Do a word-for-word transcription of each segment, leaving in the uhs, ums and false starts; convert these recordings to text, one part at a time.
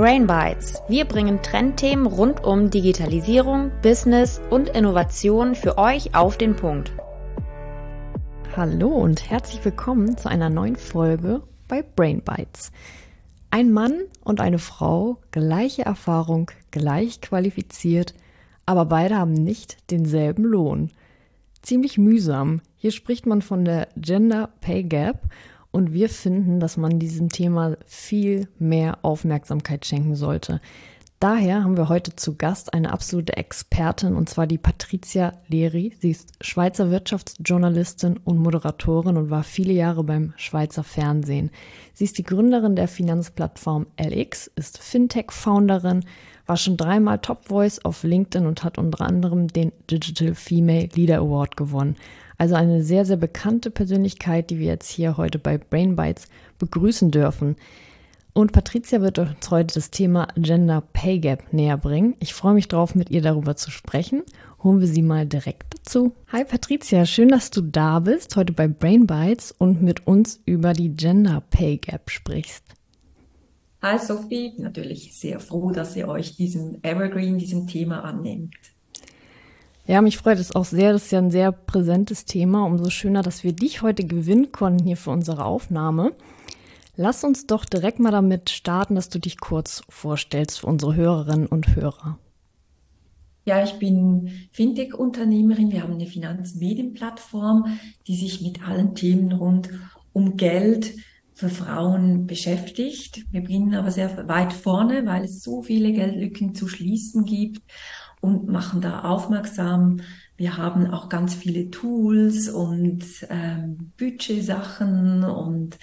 Brain Bites. Wir bringen Trendthemen rund um Digitalisierung, Business und Innovation für euch auf den Punkt. Hallo und herzlich willkommen zu einer neuen Folge bei Brain Bites. Ein Mann und eine Frau, gleiche Erfahrung, gleich qualifiziert, aber beide haben nicht denselben Lohn. Ziemlich mühsam. Hier spricht man von der Gender Pay Gap. Und wir finden, dass man diesem Thema viel mehr Aufmerksamkeit schenken sollte. Daher haben wir heute zu Gast eine absolute Expertin, und zwar die Patricia Leri. Sie ist Schweizer Wirtschaftsjournalistin und Moderatorin und war viele Jahre beim Schweizer Fernsehen. Sie ist die Gründerin der Finanzplattform L X, ist Fintech-Founderin, war schon dreimal Top Voice auf LinkedIn und hat unter anderem den Digital Female Leader Award gewonnen. Also eine sehr, sehr bekannte Persönlichkeit, die wir jetzt hier heute bei Brain Bites begrüßen dürfen. Und Patricia wird uns heute das Thema Gender Pay Gap näher bringen. Ich freue mich drauf, mit ihr darüber zu sprechen. Holen wir sie mal direkt dazu. Hi Patricia, schön, dass du da bist, heute bei Brain Bites und mit uns über die Gender Pay Gap sprichst. Hi Sophie, natürlich sehr froh, dass ihr euch diesem Evergreen, diesem Thema annehmt. Ja, mich freut es auch sehr. Das ist ja ein sehr präsentes Thema. Umso schöner, dass wir dich heute gewinnen konnten hier für unsere Aufnahme. Lass uns doch direkt mal damit starten, dass du dich kurz vorstellst für unsere Hörerinnen und Hörer. Ja, ich bin Fintech-Unternehmerin. Wir haben eine Finanzmedienplattform, die sich mit allen Themen rund um Geld für Frauen beschäftigt. Wir beginnen aber sehr weit vorne, weil es so viele Geldlücken zu schließen gibt, und machen da aufmerksam. Wir haben auch ganz viele Tools und ähm, Budgetsachen und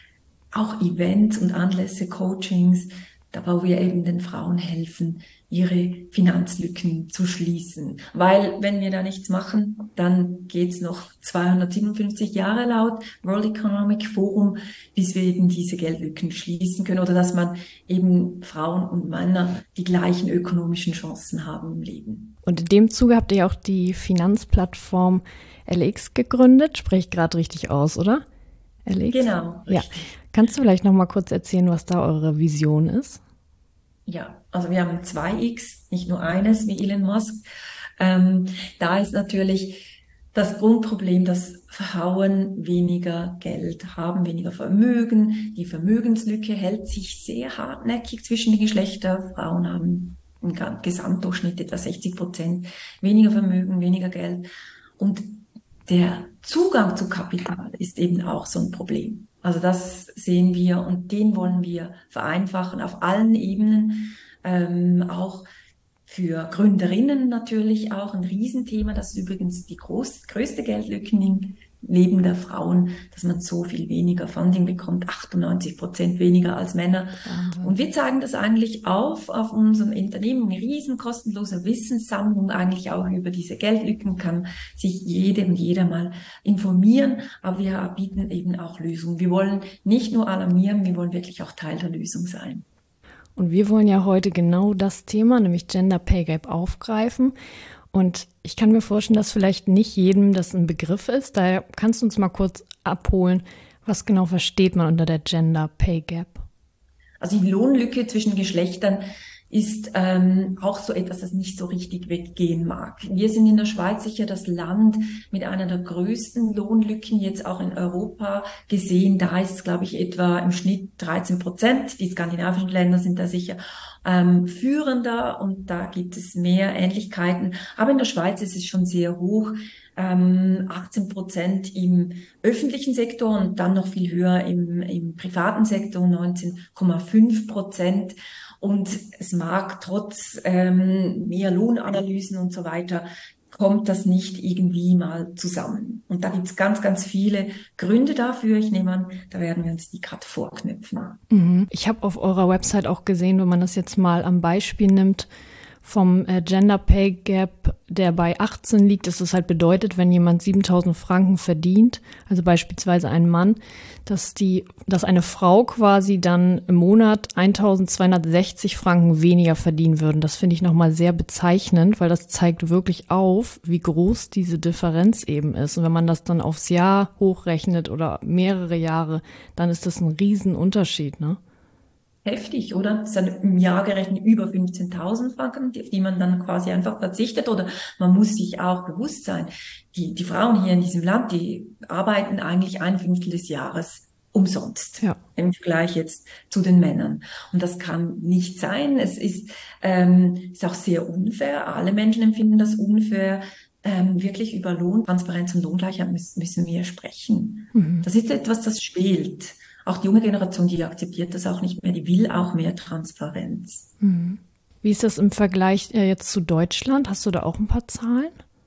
auch Events und Anlässe, Coachings, da wo wir eben den Frauen helfen, ihre Finanzlücken zu schließen. Weil wenn wir da nichts machen, dann geht's noch zweihundertsiebenundfünfzig Jahre laut World Economic Forum, bis wir eben diese Geldlücken schließen können oder dass man eben Frauen und Männer die gleichen ökonomischen Chancen haben im Leben. Und in dem Zuge habt ihr auch die Finanzplattform L X gegründet, spreche ich gerade richtig aus, oder? L X? Genau, richtig. Ja. Kannst du vielleicht noch mal kurz erzählen, was da eure Vision ist? Ja, also wir haben zwei X, nicht nur eines wie Elon Musk. Ähm, da ist natürlich das Grundproblem, dass Frauen weniger Geld haben, weniger Vermögen. Die Vermögenslücke hält sich sehr hartnäckig zwischen den Geschlechtern. Frauen haben im Gesamtdurchschnitt etwa sechzig Prozent weniger Vermögen, weniger Geld. Und der Zugang zu Kapital ist eben auch so ein Problem. Also das sehen wir und den wollen wir vereinfachen auf allen Ebenen, ähm, auch für Gründerinnen natürlich auch ein Riesenthema. Das ist übrigens die groß, größte Geldlücke im Leben der Frauen, dass man so viel weniger Funding bekommt, achtundneunzig Prozent weniger als Männer. Wahnsinn. Und wir zeigen das eigentlich auf, auf unserem Unternehmen, eine riesen kostenlose Wissenssammlung eigentlich auch über diese Geldlücken, kann sich jede und jeder mal informieren, aber wir bieten eben auch Lösungen. Wir wollen nicht nur alarmieren, wir wollen wirklich auch Teil der Lösung sein. Und wir wollen ja heute genau das Thema, nämlich Gender Pay Gap, aufgreifen. Und ich kann mir vorstellen, dass vielleicht nicht jedem das ein Begriff ist. Daher kannst du uns mal kurz abholen, was genau versteht man unter der Gender Pay Gap? Also die Lohnlücke zwischen Geschlechtern ist ähm, auch so etwas, das nicht so richtig weggehen mag. Wir sind in der Schweiz sicher das Land mit einer der größten Lohnlücken, jetzt auch in Europa gesehen. Da ist es, glaube ich, etwa im Schnitt dreizehn Prozent. Die skandinavischen Länder sind da sicher ähm, führender und da gibt es mehr Ähnlichkeiten. Aber in der Schweiz ist es schon sehr hoch. Ähm, achtzehn Prozent im öffentlichen Sektor und dann noch viel höher im, im privaten Sektor, neunzehn Komma fünf Prozent. Und es mag trotz ähm, mehr Lohnanalysen und so weiter, kommt das nicht irgendwie mal zusammen. Und da gibt es ganz, ganz viele Gründe dafür. Ich nehme an, da werden wir uns die gerade vorknüpfen. Mhm. Ich habe auf eurer Website auch gesehen, wenn man das jetzt mal am Beispiel nimmt, vom äh, Gender Pay Gap, der bei achtzehn liegt, dass das halt bedeutet, wenn jemand siebentausend Franken verdient, also beispielsweise ein Mann, dass die, dass eine Frau quasi dann im Monat eintausendzweihundertsechzig Franken weniger verdienen würden. Das finde ich nochmal sehr bezeichnend, weil das zeigt wirklich auf, wie groß diese Differenz eben ist. Und wenn man das dann aufs Jahr hochrechnet oder mehrere Jahre, dann ist das ein Riesenunterschied, ne? heftig, oder? Das sind im Jahr gerechnet über fünfzehntausend Franken, auf die man dann quasi einfach verzichtet. Oder man muss sich auch bewusst sein, die, die Frauen hier in diesem Land, die arbeiten eigentlich ein Fünftel des Jahres umsonst, Ja. im Vergleich jetzt zu den Männern. Und das kann nicht sein. Es ist, ähm, ist auch sehr unfair. Alle Menschen empfinden das unfair. Ähm, wirklich über Lohn, Transparenz und Lohngleichheit müssen, müssen wir sprechen. Mhm. Das ist etwas, das fehlt. Auch die junge Generation, die akzeptiert das auch nicht mehr, die will auch mehr Transparenz. Mhm. Wie ist das im Vergleich äh, jetzt zu Deutschland? Hast du da auch ein paar Zahlen?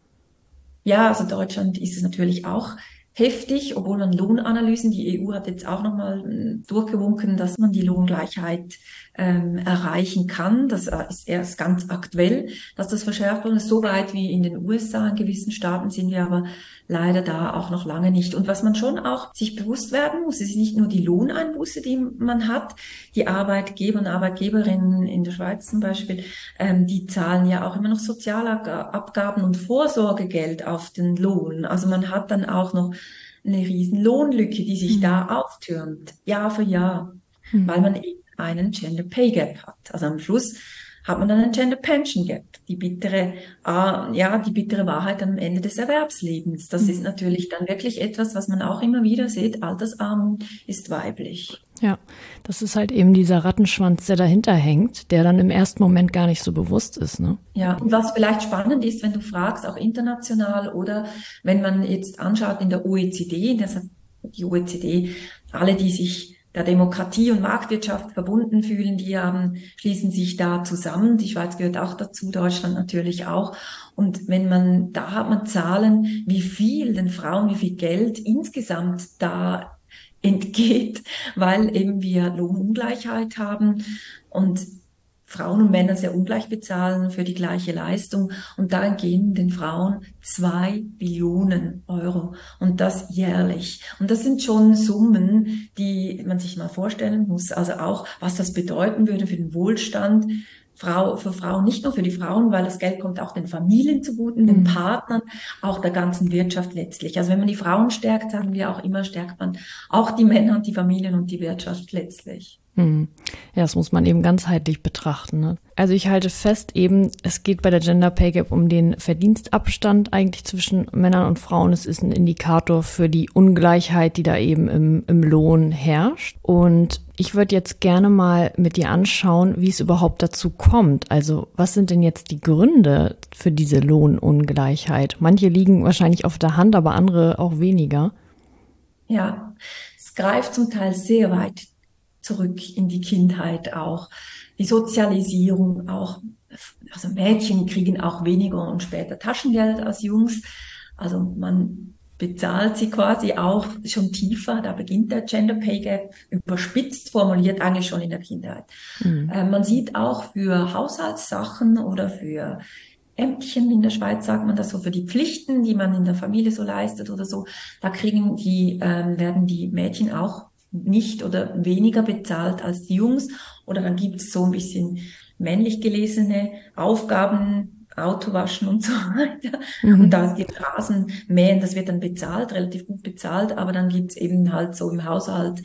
Ja, also Deutschland ist es natürlich auch heftig, obwohl man Lohnanalysen, die E U hat jetzt auch nochmal durchgewunken, dass man die Lohngleichheit ähm, erreichen kann. Das äh, ist erst ganz aktuell, dass das verschärft wurde. So weit wie in den U S A, in gewissen Staaten sind wir aber leider da auch noch lange nicht. Und was man schon auch sich bewusst werden muss, ist nicht nur die Lohneinbuße, die man hat. Die Arbeitgeber und Arbeitgeberinnen in der Schweiz zum Beispiel, ähm, die zahlen ja auch immer noch Sozialabgaben und Vorsorgegeld auf den Lohn. Also man hat dann auch noch eine riesen Lohnlücke, die sich Mhm. da auftürmt, Jahr für Jahr, Mhm. weil man eben einen Gender Pay Gap hat. Also am Schluss hat man dann einen Gender Pension Gap, die bittere, äh, ja, die bittere Wahrheit am Ende des Erwerbslebens. Das Mhm. ist natürlich dann wirklich etwas, was man auch immer wieder sieht. Altersarmut ist weiblich. Ja, das ist halt eben dieser Rattenschwanz, der dahinter hängt, der dann im ersten Moment gar nicht so bewusst ist, ne? Ja, und was vielleicht spannend ist, wenn du fragst, auch international oder wenn man jetzt anschaut in der O E C D, das hat die O E C D, alle, die sich der Demokratie und Marktwirtschaft verbunden fühlen, die haben, schließen sich da zusammen. Die Schweiz gehört auch dazu, Deutschland natürlich auch. Und wenn man, da hat man Zahlen, wie viel den Frauen, wie viel Geld insgesamt da entgeht, weil eben wir Lohnungleichheit haben und Frauen und Männer sehr ungleich bezahlen für die gleiche Leistung. Und da entgehen den Frauen zwei Billionen Euro. Und das jährlich. Und das sind schon Summen, die man sich mal vorstellen muss. Also auch, was das bedeuten würde für den Wohlstand. Frau, für Frauen, nicht nur für die Frauen, weil das Geld kommt auch den Familien zugute, den Partnern, auch der ganzen Wirtschaft letztlich. Also wenn man die Frauen stärkt, sagen wir auch immer, stärkt man auch die Männer und die Familien und die Wirtschaft letztlich. Hm. Ja, das muss man eben ganzheitlich betrachten, ne? Also ich halte fest eben, es geht bei der Gender Pay Gap um den Verdienstabstand eigentlich zwischen Männern und Frauen. Es ist ein Indikator für die Ungleichheit, die da eben im, im Lohn herrscht. Und ich würde jetzt gerne mal mit dir anschauen, wie es überhaupt dazu kommt. Also was sind denn jetzt die Gründe für diese Lohnungleichheit? Manche liegen wahrscheinlich auf der Hand, aber andere auch weniger. Ja, es greift zum Teil sehr weit zurück in die Kindheit auch. Die Sozialisierung auch, also Mädchen kriegen auch weniger und später Taschengeld als Jungs. Also man bezahlt sie quasi auch schon tiefer. Da beginnt der Gender Pay Gap, überspitzt formuliert eigentlich schon in der Kindheit. Mhm. Äh, man sieht auch für Haushaltssachen oder für Ämtchen in der Schweiz, sagt man das so, für die Pflichten, die man in der Familie so leistet oder so, da kriegen die, ähm, werden die Mädchen auch nicht oder weniger bezahlt als die Jungs. Oder dann gibt es so ein bisschen männlich gelesene Aufgaben, Auto waschen und so weiter. Mhm. Und da gibt Rasen mähen, das wird dann bezahlt, relativ gut bezahlt, aber dann gibt es eben halt so im Haushalt,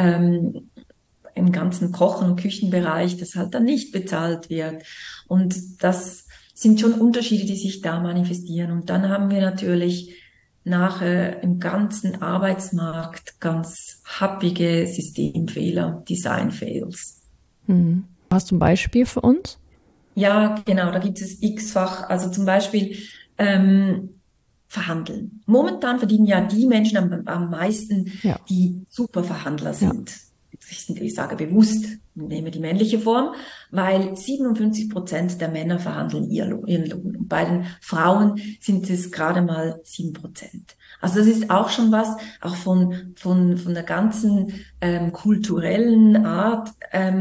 ähm, im ganzen Kochen- und Küchenbereich, das halt dann nicht bezahlt wird. Und das sind schon Unterschiede, die sich da manifestieren. Und dann haben wir natürlich nachher im ganzen Arbeitsmarkt ganz happige Systemfehler, Design-Fails. Hm. Hast du ein Beispiel für uns? Ja, genau, da gibt es x-fach. Also zum Beispiel ähm, verhandeln. Momentan verdienen ja die Menschen am, am meisten, ja. die super Verhandler sind. Ja. Ich sage bewusst, nehme die männliche Form, weil siebenundfünfzig Prozent der Männer verhandeln ihren Lohn. Und bei den Frauen sind es gerade mal sieben Prozent. Also das ist auch schon was, auch von, von, von der ganzen ähm, kulturellen Art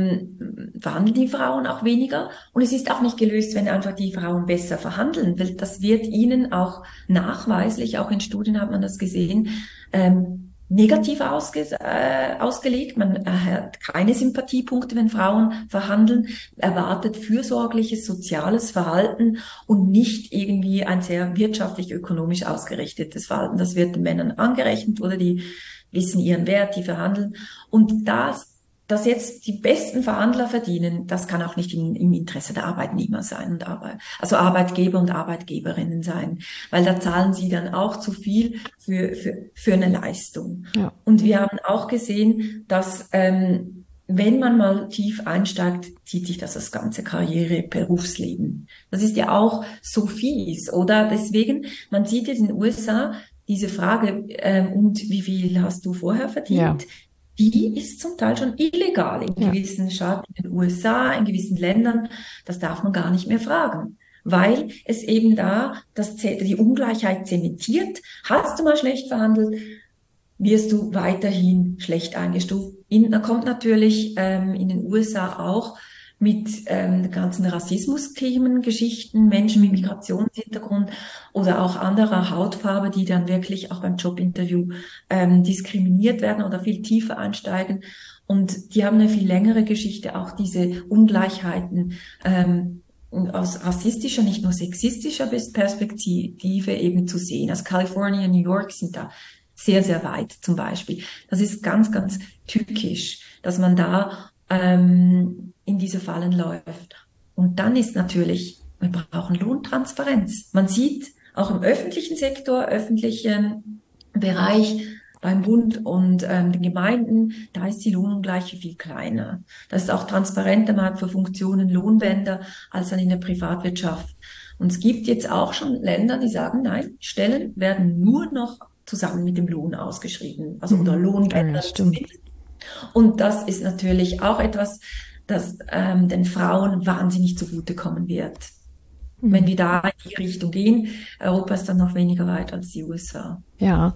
ähm, verhandeln die Frauen auch weniger. Und es ist auch nicht gelöst, wenn einfach die Frauen besser verhandeln, weil das wird ihnen auch nachweislich, auch in Studien hat man das gesehen, ähm, negativ ausge, äh, ausgelegt. Man hat keine Sympathiepunkte, wenn Frauen verhandeln, erwartet fürsorgliches, soziales Verhalten und nicht irgendwie ein sehr wirtschaftlich, ökonomisch ausgerichtetes Verhalten. Das wird den Männern angerechnet oder die wissen ihren Wert, die verhandeln. Und das dass jetzt die besten Verhandler verdienen, das kann auch nicht im, im Interesse der Arbeitnehmer sein und Arbeit, also Arbeitgeber und Arbeitgeberinnen sein, weil da zahlen sie dann auch zu viel für, für, für eine Leistung. Ja. Und wir haben auch gesehen, dass ähm, wenn man mal tief einsteigt, zieht sich das das ganze Karriere, Berufsleben. Das ist ja auch so fies, oder? Deswegen, man sieht jetzt in den U S A diese Frage, ähm, und wie viel hast du vorher verdient? Ja. Die ist zum Teil schon illegal in Ja. gewissen Staaten, in den U S A, in gewissen Ländern. Das darf man gar nicht mehr fragen, weil es eben da das, die Ungleichheit zementiert. Hast du mal schlecht verhandelt, wirst du weiterhin schlecht eingestuft. In, da kommt natürlich ähm, in den U S A auch mit ähm, ganzen Rassismus-Themen, Geschichten, Menschen mit Migrationshintergrund oder auch anderer Hautfarbe, die dann wirklich auch beim Jobinterview ähm, diskriminiert werden oder viel tiefer einsteigen. Und die haben eine viel längere Geschichte, auch diese Ungleichheiten ähm, aus rassistischer, nicht nur sexistischer Perspektive eben zu sehen. Also Kalifornien, New York sind da sehr, sehr weit zum Beispiel. Das ist ganz, ganz tückisch, dass man da ähm, in diese Fallen läuft. Und dann ist natürlich, wir brauchen Lohntransparenz. Man sieht auch im öffentlichen Sektor, öffentlichen Bereich, beim Bund und ähm, den Gemeinden, da ist die Lohnungleiche viel kleiner. Das ist auch transparenter, man hat für Funktionen Lohnbänder als dann in der Privatwirtschaft. Und es gibt jetzt auch schon Länder, die sagen, nein, Stellen werden nur noch zusammen mit dem Lohn ausgeschrieben, also oder Lohnbänder. Ja, stimmt. Und das ist natürlich auch etwas, das ähm, den Frauen wahnsinnig zugutekommen wird. Mhm. Wenn wir da in die Richtung gehen, Europa ist dann noch weniger weit als die U S A. Ja.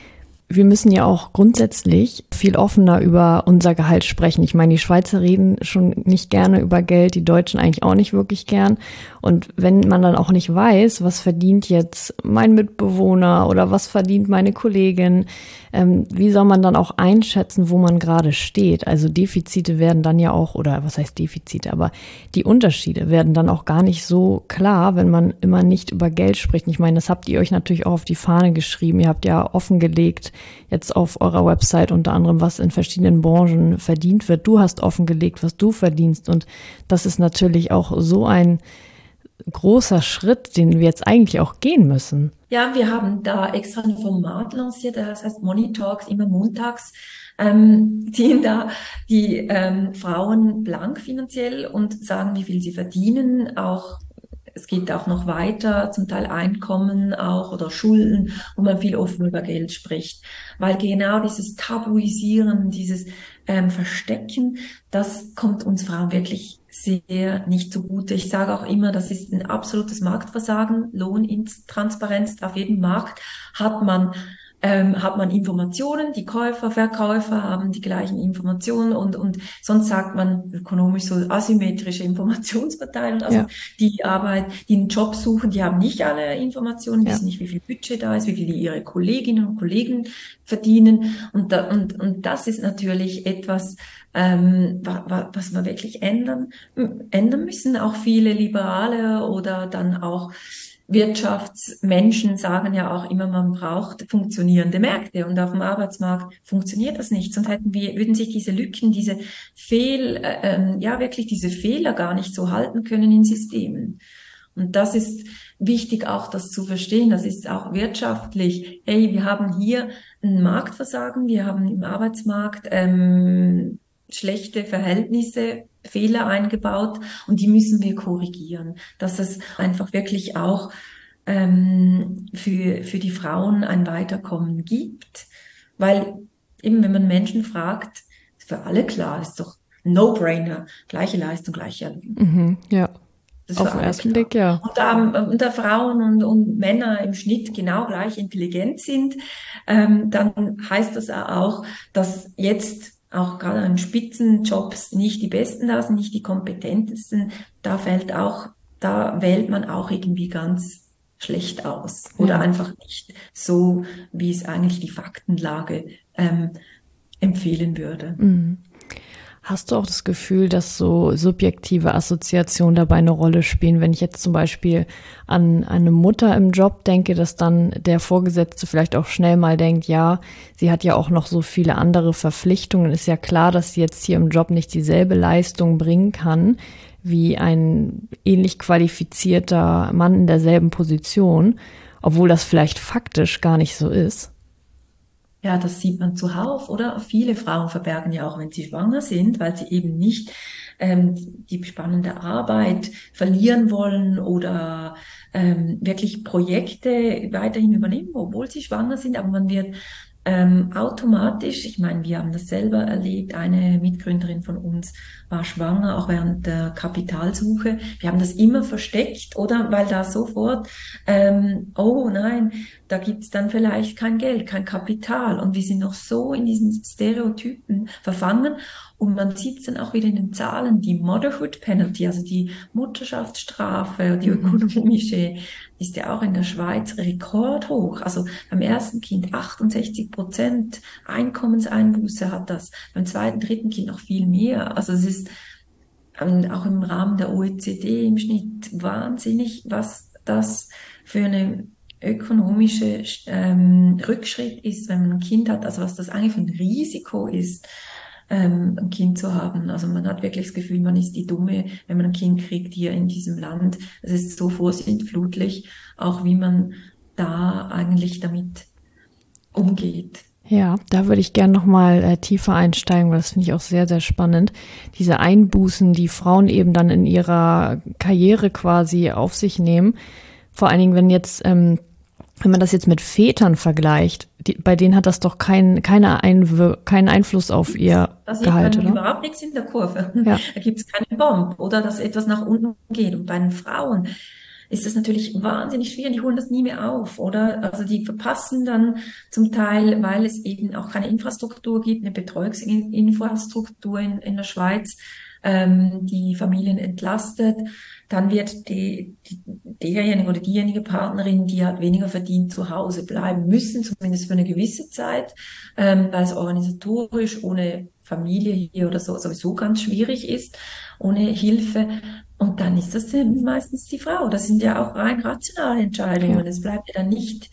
Wir müssen ja auch grundsätzlich viel offener über unser Gehalt sprechen. Ich meine, die Schweizer reden schon nicht gerne über Geld, die Deutschen eigentlich auch nicht wirklich gern. Und wenn man dann auch nicht weiß, was verdient jetzt mein Mitbewohner oder was verdient meine Kollegin, ähm, wie soll man dann auch einschätzen, wo man gerade steht? Also Defizite werden dann ja auch, oder was heißt Defizite, aber die Unterschiede werden dann auch gar nicht so klar, wenn man immer nicht über Geld spricht. Ich meine, das habt ihr euch natürlich auch auf die Fahne geschrieben. Ihr habt ja offengelegt, jetzt auf eurer Website unter anderem, was in verschiedenen Branchen verdient wird. Du hast offengelegt, was du verdienst. Und das ist natürlich auch so ein großer Schritt, den wir jetzt eigentlich auch gehen müssen. Ja, wir haben da extra ein Format lanciert, das heißt Money Talks, immer montags, ähm, ziehen da die ähm, Frauen blank finanziell und sagen, wie viel sie verdienen, auch es geht auch noch weiter, zum Teil Einkommen auch oder Schulden, wo man viel offen über Geld spricht. Weil genau dieses Tabuisieren, dieses ähm, Verstecken, das kommt uns Frauen wirklich sehr nicht zugute. Ich sage auch immer, das ist ein absolutes Marktversagen. Lohntransparenz auf jedem Markt hat man Ähm, hat man Informationen, die Käufer, Verkäufer haben die gleichen Informationen und, und sonst sagt man ökonomisch so asymmetrische Informationsverteilung. Also ja. die Arbeit, die einen Job suchen, die haben nicht alle Informationen, wissen ja. nicht, wie viel Budget da ist, wie viel ihre Kolleginnen und Kollegen verdienen. Und, da, und, und das ist natürlich etwas, ähm, was wir wirklich ändern, ändern müssen. Auch viele Liberale oder dann auch Wirtschaftsmenschen sagen ja auch immer, man braucht funktionierende Märkte und auf dem Arbeitsmarkt funktioniert das nicht. Sonst hätten wir, würden sich diese Lücken, diese Fehl, äh, ja wirklich diese Fehler gar nicht so halten können in Systemen. Und das ist wichtig auch, das zu verstehen. Das ist auch wirtschaftlich. Hey, wir haben hier ein Marktversagen, wir haben im Arbeitsmarkt ähm, schlechte Verhältnisse, Fehler eingebaut und die müssen wir korrigieren, dass es einfach wirklich auch ähm, für, für die Frauen ein Weiterkommen gibt, weil eben wenn man Menschen fragt, ist für alle klar, ist doch No-Brainer, gleiche Leistung, gleicher Lohn. Mhm, ja. Das Auf den ersten Blick, ja. Und da, und da Frauen und, und Männer im Schnitt genau gleich intelligent sind, ähm, dann heißt das auch, dass jetzt auch gerade an Spitzenjobs nicht die Besten da sind, nicht die kompetentesten. Da fällt auch, da wählt man auch irgendwie ganz schlecht aus oder ja. einfach nicht so, wie es eigentlich die Faktenlage ähm, empfehlen würde. Mhm. Hast du auch das Gefühl, dass so subjektive Assoziationen dabei eine Rolle spielen? Wenn ich jetzt zum Beispiel an eine Mutter im Job denke, dass dann der Vorgesetzte vielleicht auch schnell mal denkt, ja, sie hat ja auch noch so viele andere Verpflichtungen. Ist ja klar, dass sie jetzt hier im Job nicht dieselbe Leistung bringen kann wie ein ähnlich qualifizierter Mann in derselben Position, obwohl das vielleicht faktisch gar nicht so ist. Ja, das sieht man zuhauf, oder? Viele Frauen verbergen ja auch, wenn sie schwanger sind, weil sie eben nicht ähm, die spannende Arbeit verlieren wollen oder ähm, wirklich Projekte weiterhin übernehmen, obwohl sie schwanger sind. Aber man wird ähm, automatisch, ich meine, wir haben das selber erlebt, eine Mitgründerin von uns war schwanger, auch während der Kapitalsuche. Wir haben das immer versteckt, oder? Weil da sofort, ähm, oh nein, da gibt's dann vielleicht kein Geld, kein Kapital. Und wir sind noch so in diesen Stereotypen verfangen. Und man sieht es dann auch wieder in den Zahlen, die Motherhood Penalty, also die Mutterschaftsstrafe, die ökonomische, ist ja auch in der Schweiz rekordhoch. Also beim ersten Kind achtundsechzig Prozent Einkommenseinbuße hat das, beim zweiten, dritten Kind noch viel mehr. Also es ist ähm, auch im Rahmen der O E C D im Schnitt wahnsinnig, was das für eine ökonomische ähm, Rückschritt ist, wenn man ein Kind hat, also was das eigentlich für ein Risiko ist, ähm, ein Kind zu haben. Also man hat wirklich das Gefühl, man ist die Dumme, wenn man ein Kind kriegt hier in diesem Land. Es ist so vorsintflutlich, auch wie man da eigentlich damit umgeht. Ja, da würde ich gerne nochmal äh, tiefer einsteigen, weil das finde ich auch sehr, sehr spannend. Diese Einbußen, die Frauen eben dann in ihrer Karriere quasi auf sich nehmen. Vor allen Dingen, wenn jetzt, ähm, wenn man das jetzt mit Vätern vergleicht, die, bei denen hat das doch kein, keine Einwir- keinen Einfluss auf ihr das Gehalt, oder? Überhaupt nichts in der Kurve. Ja. Da gibt es keine Bombe oder dass etwas nach unten geht. Und bei den Frauen ist das natürlich wahnsinnig schwierig. Die holen das nie mehr auf, oder? Also die verpassen dann zum Teil, weil es eben auch keine Infrastruktur gibt, eine Betreuungsinfrastruktur in, in der Schweiz, ähm, die Familien entlastet. Dann wird die, die, derjenige oder diejenige Partnerin, die hat weniger verdient, zu Hause bleiben müssen, zumindest für eine gewisse Zeit, ähm, weil es organisatorisch ohne Familie hier oder so sowieso ganz schwierig ist, ohne Hilfe. Und dann ist das meistens die Frau. Das sind ja auch rein rationale Entscheidungen. Ja. Es bleibt ja dann nicht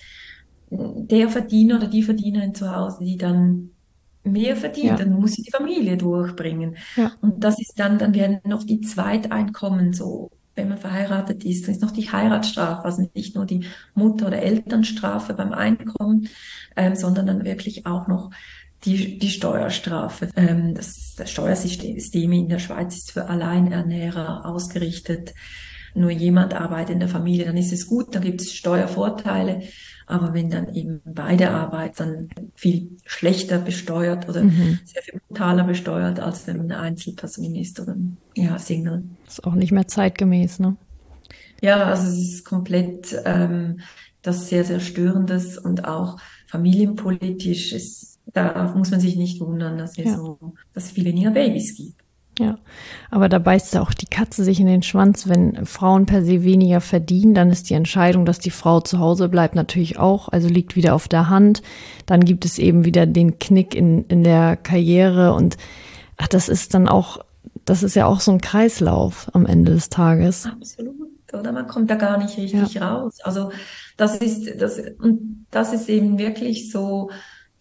der Verdiener oder die Verdienerin zu Hause, die dann mehr verdient, ja. Dann muss sie die Familie durchbringen. Ja. Und das ist dann, dann werden noch die Zweiteinkommen so, wenn man verheiratet ist, dann ist noch die Heiratsstrafe, also nicht nur die Mutter- oder Elternstrafe beim Einkommen, ähm, sondern dann wirklich auch noch die, die Steuerstrafe. Ähm, das, das Steuersystem in der Schweiz ist für Alleinernährer ausgerichtet. Nur jemand arbeitet in der Familie, dann ist es gut, dann gibt es Steuervorteile. Aber wenn dann eben beide arbeiten, dann viel schlechter besteuert oder mhm. sehr viel brutaler besteuert, als wenn man eine Einzelperson ist oder ja, Single. Das ist auch nicht mehr zeitgemäß, ne? Ja, also es ist komplett ähm, das sehr, sehr Störendes und auch familienpolitisch ist, da muss man sich nicht wundern, dass es ja. so, dass es viele weniger Babys gibt. Ja, aber da beißt auch die Katze sich in den Schwanz. Wenn Frauen per se weniger verdienen, dann ist die Entscheidung, dass die Frau zu Hause bleibt, natürlich auch, also liegt wieder auf der Hand. Dann gibt es eben wieder den Knick in, in der Karriere und ach, das ist dann auch, das ist ja auch so ein Kreislauf am Ende des Tages. Absolut, oder? Man kommt da gar nicht richtig ja. raus. Also das ist, das, und das ist eben wirklich so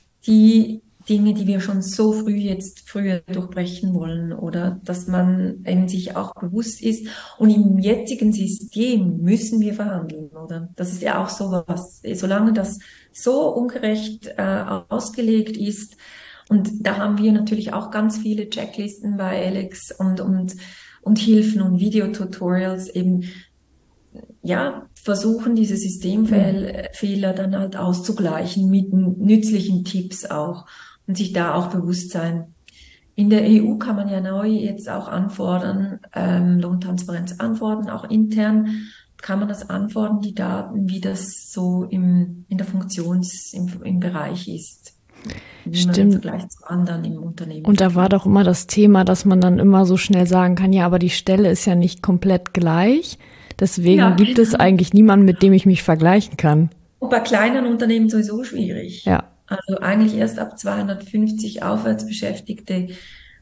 die Dinge, die wir schon so früh jetzt früher durchbrechen wollen, oder dass man eben sich auch bewusst ist. Und im jetzigen System müssen wir verhandeln, oder? Das ist ja auch so was, solange das so ungerecht äh, ausgelegt ist. Und da haben wir natürlich auch ganz viele Checklisten bei Alex und, und, und Hilfen und Videotutorials eben, ja, versuchen diese Systemfehler dann halt auszugleichen mit nützlichen Tipps auch. Und sich da auch bewusst sein. In der E U kann man ja neu jetzt auch anfordern, ähm, Lohntransparenz anfordern, auch intern kann man das anfordern, die Daten, wie das so im, in der Funktions, im, im Bereich ist. Stimmt. Im Vergleich zu anderen im Unternehmen. Und da war doch immer das Thema, dass man dann immer so schnell sagen kann, ja, aber die Stelle ist ja nicht komplett gleich. Deswegen ja, gibt es eigentlich niemanden, mit dem ich mich vergleichen kann. Und bei kleinen Unternehmen sowieso schwierig. Ja. Also eigentlich erst ab zweihundertfünfzig aufwärts Beschäftigte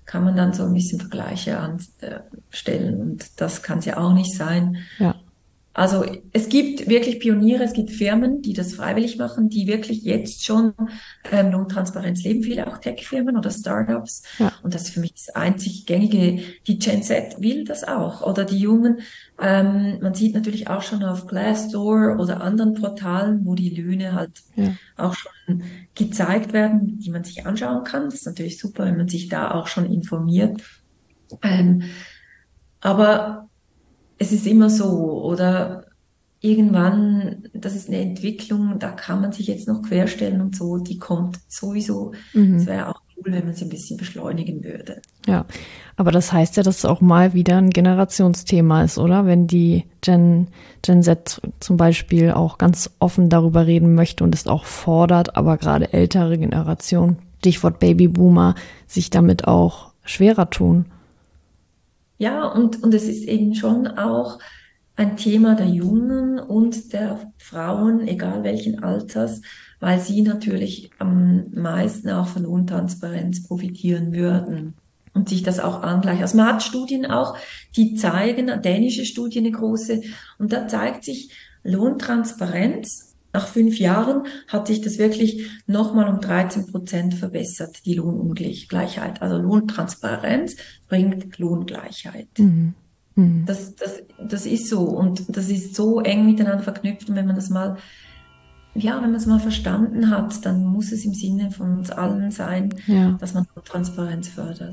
kann man dann so ein bisschen Vergleiche anstellen und das kann es ja auch nicht sein. Ja. Also es gibt wirklich Pioniere, es gibt Firmen, die das freiwillig machen, die wirklich jetzt schon ähm, Lohntransparenz leben, viele auch Tech-Firmen oder Startups. Ja. Und das ist für mich das einzig Gängige. Die Gen Z will das auch. Oder die Jungen, ähm, man sieht natürlich auch schon auf Glassdoor oder anderen Portalen, wo die Löhne halt Ja. auch schon gezeigt werden, die man sich anschauen kann. Das ist natürlich super, wenn man sich da auch schon informiert. Ähm, aber es ist immer so, oder irgendwann, das ist eine Entwicklung, da kann man sich jetzt noch querstellen und so, die kommt sowieso. Mhm. Es wäre auch cool, wenn man sie ein bisschen beschleunigen würde. Ja, aber das heißt ja, dass es auch mal wieder ein Generationsthema ist, oder? Wenn die Gen, Gen Z zum Beispiel auch ganz offen darüber reden möchte und es auch fordert, aber gerade ältere Generationen, Stichwort Babyboomer, sich damit auch schwerer tun. Ja, und, und es ist eben schon auch ein Thema der Jungen und der Frauen, egal welchen Alters, weil sie natürlich am meisten auch von Lohntransparenz profitieren würden und sich das auch angleichen. Also man hat Studien auch, die zeigen, dänische Studie eine große, und da zeigt sich Lohntransparenz. Nach fünf Jahren hat sich das wirklich nochmal um dreizehn Prozent verbessert, die Lohnungleichheit. Also Lohntransparenz bringt Lohngleichheit. Mhm. Mhm. Das, das, das ist so, und das ist so eng miteinander verknüpft. Und wenn man das mal, ja, wenn man es mal verstanden hat, dann muss es im Sinne von uns allen sein, Ja. dass man Transparenz fördert.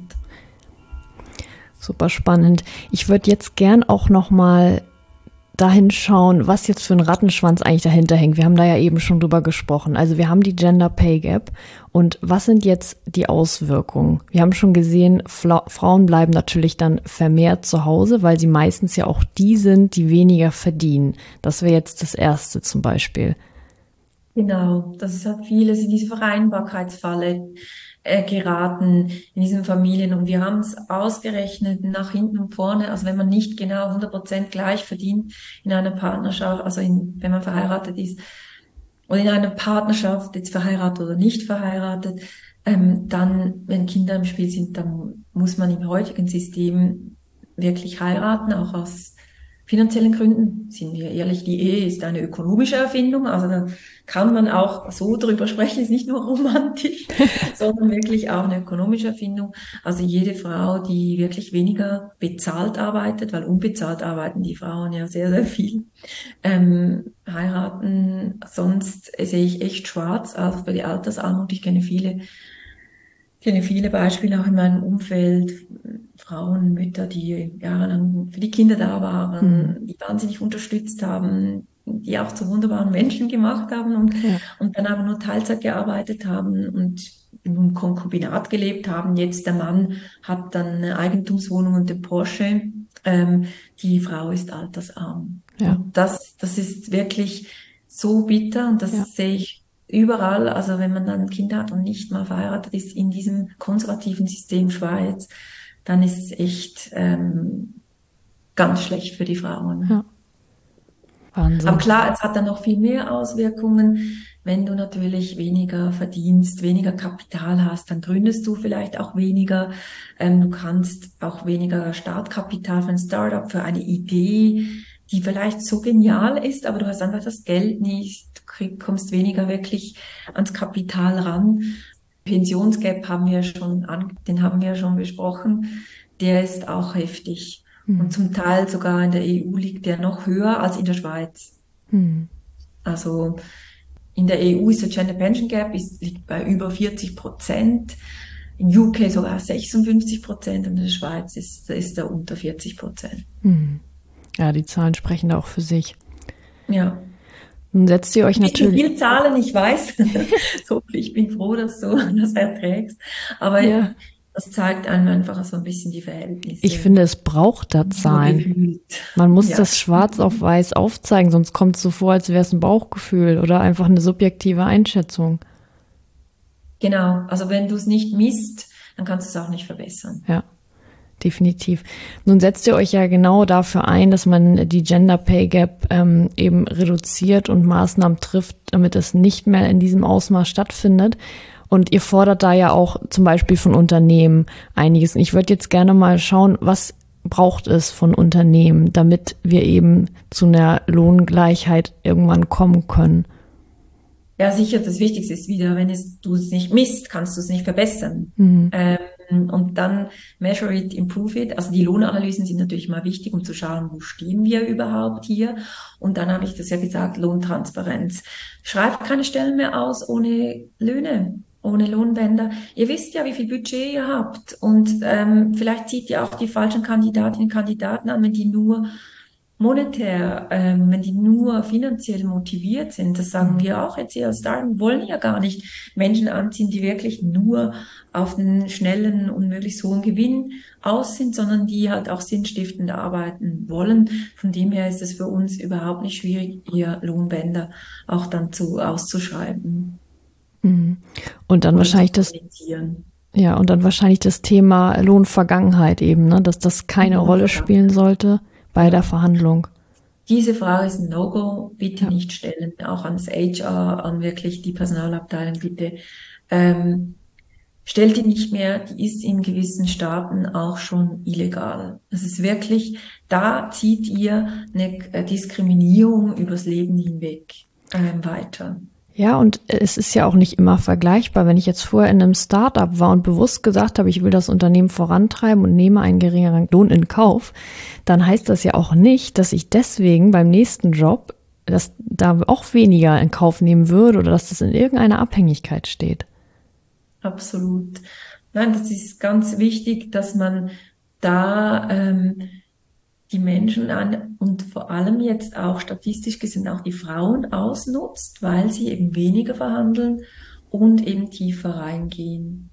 Super spannend. Ich würde jetzt gern auch noch mal dahin schauen, was jetzt für ein Rattenschwanz eigentlich dahinter hängt. Wir haben da ja eben schon drüber gesprochen. Also wir haben die Gender Pay Gap, und was sind jetzt die Auswirkungen? Wir haben schon gesehen, Fla- Frauen bleiben natürlich dann vermehrt zu Hause, weil sie meistens ja auch die sind, die weniger verdienen. Das wäre jetzt das Erste zum Beispiel. Genau, das ist halt vieles in diese Vereinbarkeitsfalle äh, geraten in diesen Familien, und wir haben es ausgerechnet nach hinten und vorne. Also wenn man nicht genau hundert Prozent gleich verdient in einer Partnerschaft, also in, wenn man verheiratet ist oder in einer Partnerschaft, jetzt verheiratet oder nicht verheiratet, ähm, dann, wenn Kinder im Spiel sind, dann muss man im heutigen System wirklich heiraten, auch aus finanziellen Gründen. Sind wir ehrlich, die Ehe ist eine ökonomische Erfindung, also da kann man auch so drüber sprechen, ist nicht nur romantisch, sondern wirklich auch eine ökonomische Erfindung. Also jede Frau, die wirklich weniger bezahlt arbeitet, weil unbezahlt arbeiten die Frauen ja sehr, sehr viel, ähm, heiraten, sonst sehe ich echt schwarz, also für die Altersarmut. Ich kenne viele Ich kenne viele Beispiele auch in meinem Umfeld, Frauen, Mütter, die jahrelang für die Kinder da waren, Mhm. die wahnsinnig unterstützt haben, die auch zu wunderbaren Menschen gemacht haben und, Ja. und dann aber nur Teilzeit gearbeitet haben und in einem Konkubinat gelebt haben. Jetzt der Mann hat dann eine Eigentumswohnung und den Porsche. Ähm, die Frau ist altersarm. Ja. Und das, das ist wirklich so bitter, und das Ja. sehe ich überall. Also wenn man dann Kinder hat und nicht mal verheiratet ist in diesem konservativen System Schweiz, dann ist es echt ähm, ganz schlecht für die Frauen. Ja. Wahnsinn. Aber klar, es hat dann noch viel mehr Auswirkungen. Wenn du natürlich weniger verdienst, weniger Kapital hast, dann gründest du vielleicht auch weniger. Ähm, du kannst auch weniger Startkapital für ein Startup, für eine Idee, die vielleicht so genial ist, aber du hast einfach das Geld nicht, du krieg, kommst weniger wirklich ans Kapital ran. Pensionsgap haben wir schon an, den haben wir schon besprochen. Der ist auch heftig. Mhm. Und zum Teil sogar in der E U liegt der noch höher als in der Schweiz. Mhm. Also in der E U ist der Gender Pension Gap ist, liegt bei über vierzig Prozent. In U K sogar sechsundfünfzig Prozent, und in der Schweiz ist, ist er unter vierzig Prozent. Mhm. Ja, die Zahlen sprechen da auch für sich. Ja. Nun setzt ihr euch Nicht natürlich. so viel Zahlen, ich weiß. So, ich bin froh, dass du das erträgst. Aber Ja. das zeigt einem einfach so ein bisschen die Verhältnisse. Ich finde, es braucht da Zahlen. Gefühlt. Man muss Ja. das schwarz auf weiß aufzeigen, sonst kommt es so vor, als wäre es ein Bauchgefühl oder einfach eine subjektive Einschätzung. Genau. Also wenn du es nicht misst, dann kannst du es auch nicht verbessern. Ja, definitiv. Nun setzt ihr euch ja genau dafür ein, dass man die Gender Pay Gap ähm, eben reduziert und Maßnahmen trifft, damit es nicht mehr in diesem Ausmaß stattfindet. Und ihr fordert da ja auch zum Beispiel von Unternehmen einiges. Und ich würde jetzt gerne mal schauen, was braucht es von Unternehmen, damit wir eben zu einer Lohngleichheit irgendwann kommen können? Ja, sicher, das Wichtigste ist wieder, wenn es, du es nicht misst, kannst du es nicht verbessern. Mhm. Ähm, und dann measure it, improve it. Also die Lohnanalysen sind natürlich mal wichtig, um zu schauen, wo stehen wir überhaupt hier. Und dann habe ich das ja gesagt, Lohntransparenz. Schreibt keine Stellen mehr aus ohne Löhne, ohne Lohnbänder. Ihr wisst ja, wie viel Budget ihr habt. Und ähm, vielleicht zieht ihr auch die falschen Kandidatinnen und Kandidaten an, wenn die nur monetär, ähm, wenn die nur finanziell motiviert sind. Das sagen wir auch jetzt hier als Startup, wir wollen ja gar nicht Menschen anziehen, die wirklich nur auf einen schnellen und möglichst hohen Gewinn aus sind, sondern die halt auch sinnstiftend arbeiten wollen. Von dem her ist es für uns überhaupt nicht schwierig, ihr Lohnbänder auch dann zu auszuschreiben. Mhm. Und dann Oder wahrscheinlich zu das, kommunizieren. ja, und dann wahrscheinlich das Thema Lohnvergangenheit eben, ne, dass das keine Rolle spielen sollte bei der Verhandlung. Diese Frage ist ein No-Go, bitte Ja. nicht stellen, auch ans H R, an wirklich die Personalabteilung, bitte. Ähm, stellt die nicht mehr, die ist in gewissen Staaten auch schon illegal. Es ist wirklich, da zieht ihr eine äh, Diskriminierung übers Leben hinweg ähm, weiter. Ja, und es ist ja auch nicht immer vergleichbar. Wenn ich jetzt vorher in einem Start-up war und bewusst gesagt habe, ich will das Unternehmen vorantreiben und nehme einen geringeren Lohn in Kauf, dann heißt das ja auch nicht, dass ich deswegen beim nächsten Job das da auch weniger in Kauf nehmen würde oder dass das in irgendeiner Abhängigkeit steht. Absolut. Nein, das ist ganz wichtig, dass man da ähm, die Menschen an und vor allem jetzt auch statistisch gesehen auch die Frauen ausnutzt, weil sie eben weniger verhandeln und eben tiefer reingehen.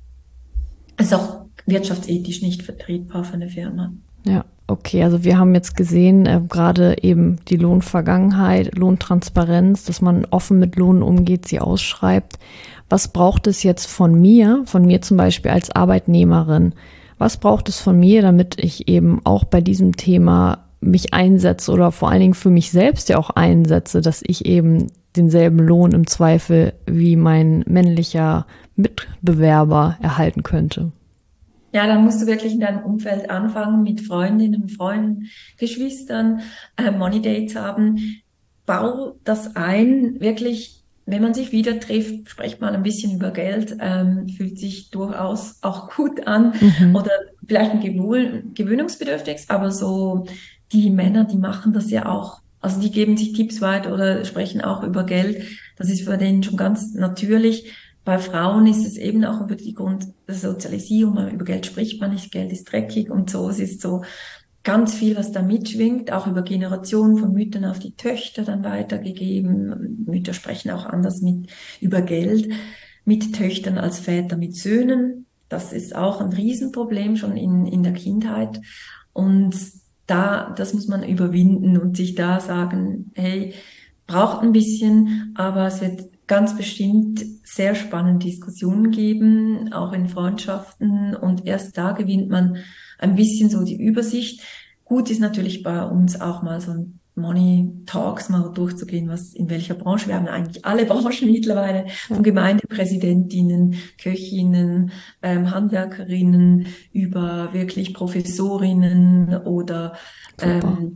Das ist auch wirtschaftsethisch nicht vertretbar für eine Firma. Ja, okay. Also wir haben jetzt gesehen, äh, gerade eben die Lohnvergangenheit, Lohntransparenz, dass man offen mit Lohnen umgeht, sie ausschreibt. Was braucht es jetzt von mir, von mir zum Beispiel als Arbeitnehmerin? Was braucht es von mir, damit ich eben auch bei diesem Thema mich einsetze oder vor allen Dingen für mich selbst ja auch einsetze, dass ich eben denselben Lohn im Zweifel wie mein männlicher Mitbewerber erhalten könnte? Ja, dann musst du wirklich in deinem Umfeld anfangen, mit Freundinnen, Freunden, Geschwistern, äh, Money Dates haben. Bau das ein, wirklich. Wenn man sich wieder trifft, spricht man ein bisschen über Geld, ähm, fühlt sich durchaus auch gut an Mhm. oder vielleicht ein gewöhn- gewöhnungsbedürftig, aber so die Männer, die machen das ja auch. Also die geben sich Tipps weiter oder sprechen auch über Geld. Das ist für denen schon ganz natürlich. Bei Frauen ist es eben auch über die Grund der Sozialisierung, man- über Geld spricht man nicht, Geld ist dreckig und so. Es ist so ganz viel, was da mitschwingt, auch über Generationen von Müttern auf die Töchter dann weitergegeben. Mütter sprechen auch anders mit, über Geld mit Töchtern als Väter mit Söhnen. Das ist auch ein Riesenproblem schon in, in der Kindheit. Und da, das muss man überwinden und sich da sagen, hey, braucht ein bisschen, aber es wird ganz bestimmt sehr spannende Diskussionen geben, auch in Freundschaften. Und erst da gewinnt man ein bisschen so die Übersicht. Gut ist natürlich bei uns auch mal so ein Money Talks mal durchzugehen, was in welcher Branche. Wir haben eigentlich alle Branchen mittlerweile, von Gemeindepräsidentinnen, Köchinnen, ähm, Handwerkerinnen über wirklich Professorinnen oder ähm,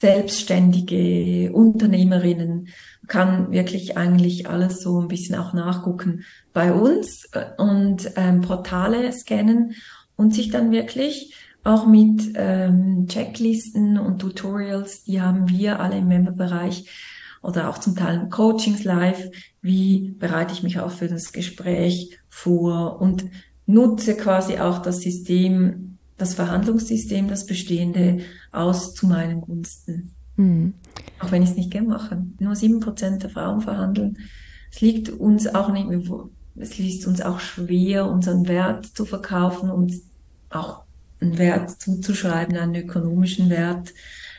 selbstständige Unternehmerinnen. Man kann wirklich eigentlich alles so ein bisschen auch nachgucken bei uns äh, und ähm, Portale scannen und sich dann wirklich auch mit ähm, Checklisten und Tutorials, die haben wir alle im Memberbereich oder auch zum Teil Coachings live. Wie bereite ich mich auch für das Gespräch vor und nutze quasi auch das System, das Verhandlungssystem, das bestehende aus zu meinen Gunsten. Mhm. Auch wenn ich es nicht gern mache. Nur sieben Prozent der Frauen verhandeln. Es liegt uns auch nicht, es liegt uns auch schwer, unseren Wert zu verkaufen und auch einen Wert zuzuschreiben, einen ökonomischen Wert.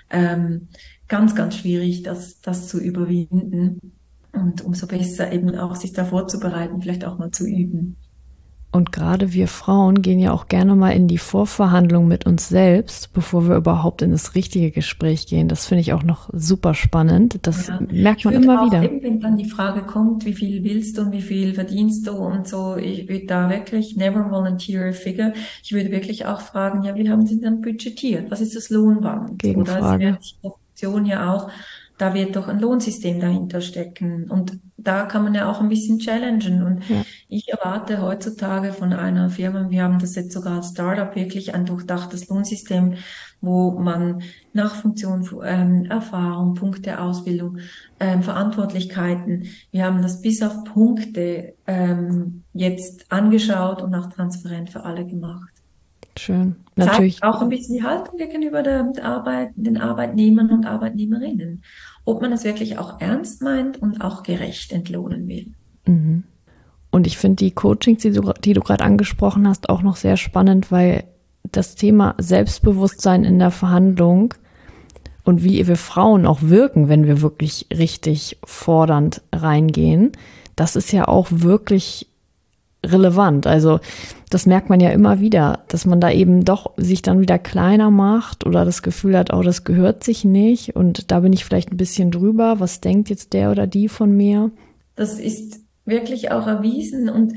Ähm, ganz, ganz schwierig, das, das zu überwinden. Und umso besser eben auch sich da vorzubereiten, vielleicht auch mal zu üben. Und gerade wir Frauen gehen ja auch gerne mal in die Vorverhandlung mit uns selbst, bevor wir überhaupt in das richtige Gespräch gehen. Das finde ich auch noch super spannend. Das Ja, merkt ich man würde immer auch wieder. eben, wenn dann die Frage kommt, wie viel willst du und wie viel verdienst du und so, ich würde da wirklich never volunteer a figure. Ich würde wirklich auch fragen, ja, wie haben Sie denn budgetiert? Was ist das Lohnband? Oder Sie Gegenfrage. werden die Option ja auch, da wird doch ein Lohnsystem dahinter stecken. Und da kann man ja auch ein bisschen challengen. Und Ja, ich erwarte heutzutage von einer Firma, wir haben das jetzt sogar als Startup, wirklich ein durchdachtes Lohnsystem, wo man nach Funktion, ähm, Erfahrung, Punkte, Ausbildung, ähm, Verantwortlichkeiten, wir haben das bis auf Punkte ähm, jetzt angeschaut und auch transparent für alle gemacht. schön. Zeigt Natürlich. auch ein bisschen die Haltung gegenüber der Arbeit, den Arbeitnehmern und Arbeitnehmerinnen, ob man es wirklich auch ernst meint und auch gerecht entlohnen will. Mhm. Und ich finde die Coachings, die du, die du gerade angesprochen hast, auch noch sehr spannend, weil das Thema Selbstbewusstsein in der Verhandlung und wie wir Frauen auch wirken, wenn wir wirklich richtig fordernd reingehen, das ist ja auch wirklich relevant. Also das merkt man ja immer wieder, dass man da eben doch sich dann wieder kleiner macht oder das Gefühl hat, oh, das gehört sich nicht und da bin ich vielleicht ein bisschen drüber. Was denkt jetzt der oder die von mir? Das ist wirklich auch erwiesen und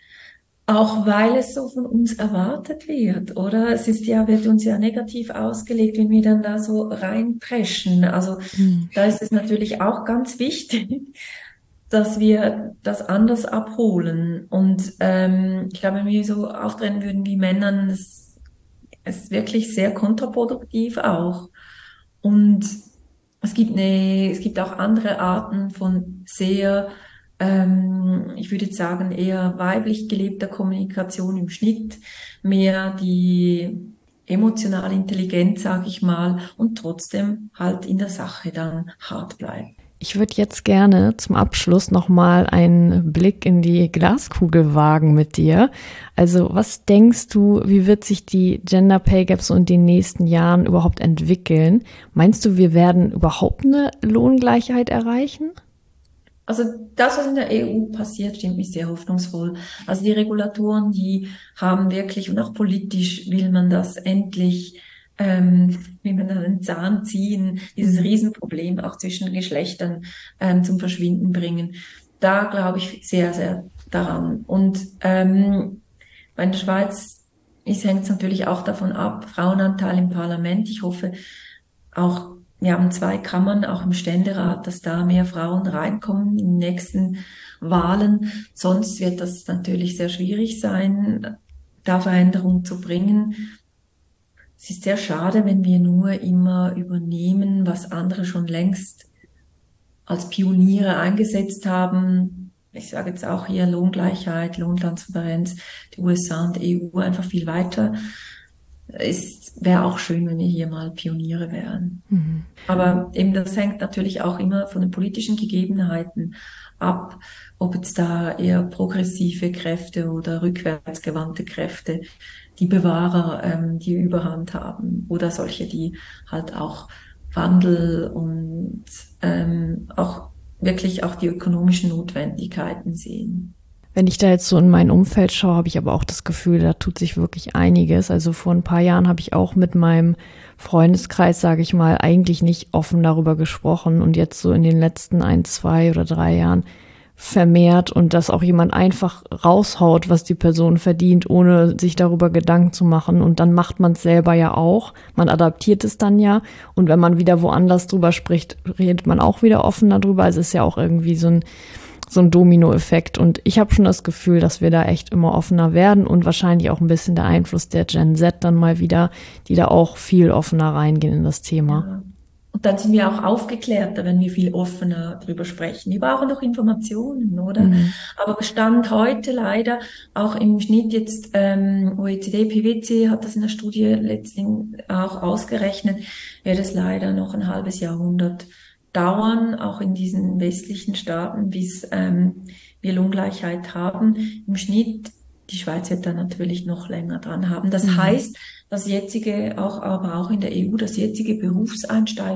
auch weil es so von uns erwartet wird, oder? Es ist ja, wird uns ja negativ ausgelegt, wenn wir dann da so reinpreschen. Also Hm. da ist es natürlich auch ganz wichtig, dass wir das anders abholen. Und ähm, ich glaube, wenn wir so auftreten würden wie Männern, es ist wirklich sehr kontraproduktiv auch. Und es gibt eine, es gibt auch andere Arten von sehr, ähm, ich würde jetzt sagen, eher weiblich gelebter Kommunikation im Schnitt, mehr die emotionale Intelligenz, sage ich mal, und trotzdem halt in der Sache dann hart bleiben. Ich würde jetzt gerne zum Abschluss nochmal einen Blick in die Glaskugel wagen mit dir. Also was denkst du, wie wird sich die Gender Pay Gap so in den nächsten Jahren überhaupt entwickeln? Meinst du, wir werden überhaupt eine Lohngleichheit erreichen? Also das, was in der E U passiert, stimmt mich sehr hoffnungsvoll. Also die Regulatoren, die haben wirklich, und auch politisch will man das endlich, ähm, will man da einen Zahn ziehen, dieses Riesenproblem auch zwischen den Geschlechtern ähm, zum Verschwinden bringen. Da glaube ich sehr, sehr daran. Und ähm, bei der Schweiz hängt es natürlich auch davon ab, Frauenanteil im Parlament. Ich hoffe auch, wir haben zwei Kammern, auch im Ständerat, dass da mehr Frauen reinkommen in den nächsten Wahlen. Sonst wird das natürlich sehr schwierig sein, da Veränderungen zu bringen. Es ist sehr schade, wenn wir nur immer übernehmen, was andere schon längst als Pioniere eingesetzt haben. Ich sage jetzt auch hier Lohngleichheit, Lohntransparenz, die U S A und E U einfach viel weiter. Es wäre auch schön, wenn wir hier mal Pioniere wären. Mhm. Aber eben das hängt natürlich auch immer von den politischen Gegebenheiten ab, ob jetzt da eher progressive Kräfte oder rückwärtsgewandte Kräfte, die Bewahrer, ähm, die Überhand haben oder solche, die halt auch Wandel und ähm, auch wirklich auch die ökonomischen Notwendigkeiten sehen. Wenn ich da jetzt so in mein Umfeld schaue, habe ich aber auch das Gefühl, da tut sich wirklich einiges. Also vor ein paar Jahren habe ich auch mit meinem Freundeskreis, sage ich mal, eigentlich nicht offen darüber gesprochen und jetzt so in den letzten ein, zwei oder drei Jahren vermehrt und dass auch jemand einfach raushaut, was die Person verdient, ohne sich darüber Gedanken zu machen. Und dann macht man es selber ja auch. Man adaptiert es dann ja. Und wenn man wieder woanders drüber spricht, redet man auch wieder offen darüber. Also es ist ja auch irgendwie so ein so ein Dominoeffekt. Und ich habe schon das Gefühl, dass wir da echt immer offener werden und wahrscheinlich auch ein bisschen der Einfluss der Gen Z dann mal wieder, die da auch viel offener reingehen in das Thema. Ja. Und dann sind wir auch aufgeklärter, wenn wir viel offener drüber sprechen. Wir brauchen doch Informationen, oder? Mhm. Aber Stand heute leider, auch im Schnitt jetzt, ähm, O E C D, P W C hat das in der Studie letztlich auch ausgerechnet, wird es leider noch ein halbes Jahrhundert dauern, auch in diesen westlichen Staaten, bis ähm, wir Lohngleichheit haben. Im Schnitt, die Schweiz wird da natürlich noch länger dran haben. Das mhm. heißt, dass jetzige, auch, aber auch in der E U, dass jetzige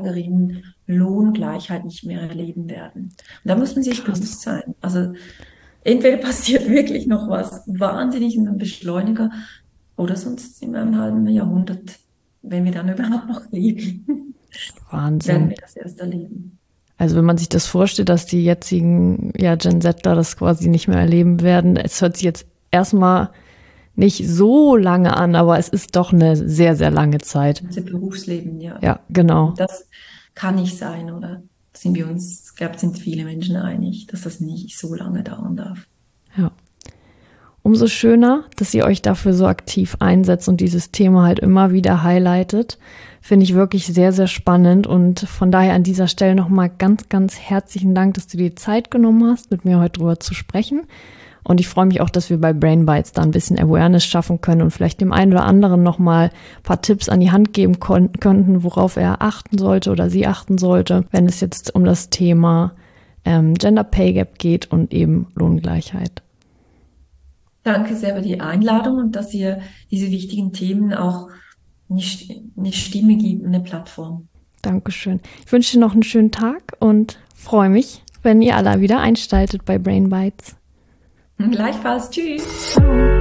Berufseinsteigerinnen Lohngleichheit nicht mehr erleben werden. Und da muss man sich bewusst sein. Also entweder passiert wirklich noch was wahnsinnig in einem Beschleuniger oder sonst in einem halben Jahrhundert, wenn wir dann überhaupt noch leben, Wahnsinn. werden wir das erst erleben. Also wenn man sich das vorstellt, dass die jetzigen ja, Gen Zler das quasi nicht mehr erleben werden, es hört sich jetzt erstmal nicht so lange an, aber es ist doch eine sehr, sehr lange Zeit. Unser Berufsleben, ja. Ja, genau. Das kann nicht sein, oder? Da sind wir uns, ich glaube, sind viele Menschen einig, dass das nicht so lange dauern darf. Ja. Umso schöner, dass ihr euch dafür so aktiv einsetzt und dieses Thema halt immer wieder highlightet. Finde ich wirklich sehr, sehr spannend und von daher an dieser Stelle nochmal ganz, ganz herzlichen Dank, dass du dir Zeit genommen hast, mit mir heute drüber zu sprechen. Und ich freue mich auch, dass wir bei Brain Bites da ein bisschen Awareness schaffen können und vielleicht dem einen oder anderen nochmal ein paar Tipps an die Hand geben kon- könnten, worauf er achten sollte oder sie achten sollte, wenn es jetzt um das Thema ähm, Gender Pay Gap geht und eben Lohngleichheit. Danke sehr für die Einladung und dass ihr diese wichtigen Themen auch eine, eine Stimme gibt, eine Plattform. Dankeschön. Ich wünsche dir noch einen schönen Tag und freue mich, wenn ihr alle wieder einschaltet bei Brain Bites. Gleichfalls. Tschüss. Ciao.